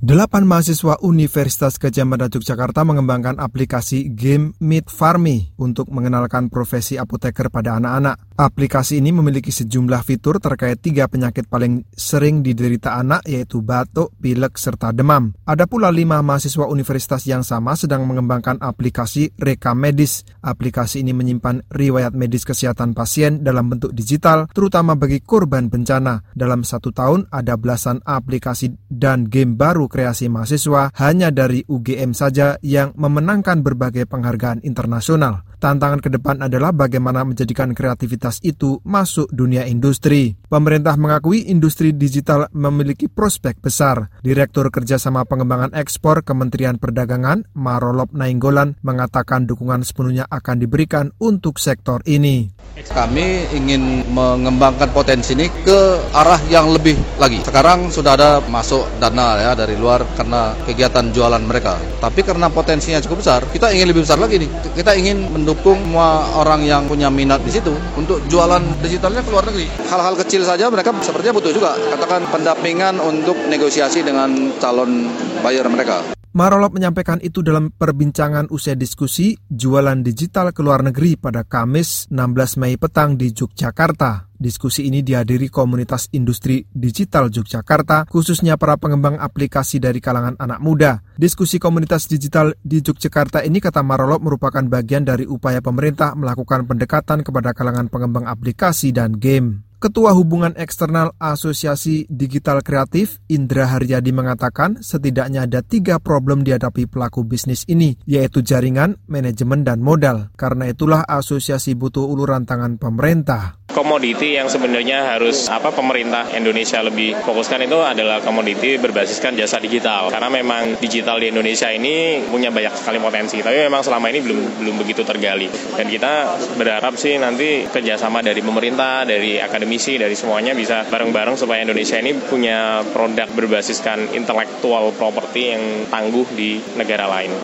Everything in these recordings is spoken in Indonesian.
8 mahasiswa Universitas Gadjah Mada Yogyakarta mengembangkan aplikasi Game Meet Farmi untuk mengenalkan profesi apoteker pada anak-anak. Aplikasi ini memiliki sejumlah fitur terkait 3 penyakit paling sering diderita anak, yaitu batuk, pilek, serta demam. Ada pula 5 mahasiswa universitas yang sama sedang mengembangkan aplikasi Rekam Medis. Aplikasi ini menyimpan riwayat medis kesehatan pasien dalam bentuk digital, terutama bagi korban bencana. Dalam 1 tahun, ada belasan aplikasi dan game baru kreasi mahasiswa hanya dari UGM saja yang memenangkan berbagai penghargaan internasional. Tantangan ke depan adalah bagaimana menjadikan kreativitas itu masuk dunia industri. Pemerintah mengakui industri digital memiliki prospek besar. Direktur Kerjasama Pengembangan Ekspor Kementerian Perdagangan, Marolop Nainggolan, mengatakan dukungan sepenuhnya akan diberikan untuk sektor ini. Kami ingin mengembangkan potensi ini ke arah yang lebih lagi. Sekarang sudah ada masuk dana ya dari luar karena kegiatan jualan mereka. Tapi karena potensinya cukup besar, kita ingin lebih besar lagi nih. Kita ingin mendukung semua orang yang punya minat di situ untuk jualan digitalnya ke luar negeri. Hal-hal kecil saja mereka sepertinya butuh juga. Katakan pendampingan untuk negosiasi dengan calon buyer mereka. Marolop menyampaikan itu dalam perbincangan usai diskusi jualan digital ke luar negeri pada Kamis 16 Mei petang di Yogyakarta. Diskusi ini dihadiri komunitas industri digital Yogyakarta, khususnya para pengembang aplikasi dari kalangan anak muda. Diskusi komunitas digital di Yogyakarta ini, kata Marolop, merupakan bagian dari upaya pemerintah melakukan pendekatan kepada kalangan pengembang aplikasi dan game. Ketua Hubungan Eksternal Asosiasi Digital Kreatif, Indra Haryadi, mengatakan setidaknya ada 3 problem dihadapi pelaku bisnis ini, yaitu jaringan, manajemen, dan modal. Karena itulah asosiasi butuh uluran tangan pemerintah. Komoditi yang sebenarnya harus pemerintah Indonesia lebih fokuskan itu adalah komoditi berbasiskan jasa digital. Karena memang digital di Indonesia ini punya banyak sekali potensi, tapi memang selama ini belum begitu tergali. Dan kita berharap sih nanti kerjasama dari pemerintah, dari akademisi, dari semuanya bisa bareng-bareng supaya Indonesia ini punya produk berbasiskan intellectual property yang tangguh di negara lain.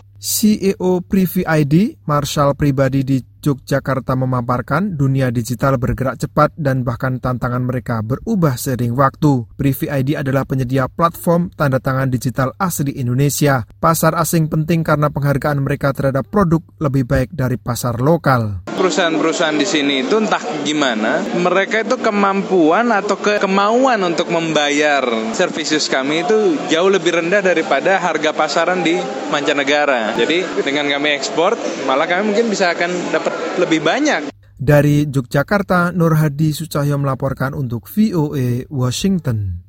CEO Privy ID, Marshall Pribadi di Yogyakarta, memaparkan dunia digital bergerak cepat dan bahkan tantangan mereka berubah seiring waktu. Privy ID adalah penyedia platform tanda tangan digital asli Indonesia. Pasar asing penting karena penghargaan mereka terhadap produk lebih baik dari pasar lokal. Perusahaan-perusahaan di sini itu entah gimana, mereka itu kemampuan atau kemauan untuk membayar services kami itu jauh lebih rendah daripada harga pasaran di mancanegara. Jadi dengan kami ekspor, malah kami mungkin bisa akan dapat lebih banyak. Dari Yogyakarta, Nur Hadi Sucahyo melaporkan untuk VOA Washington.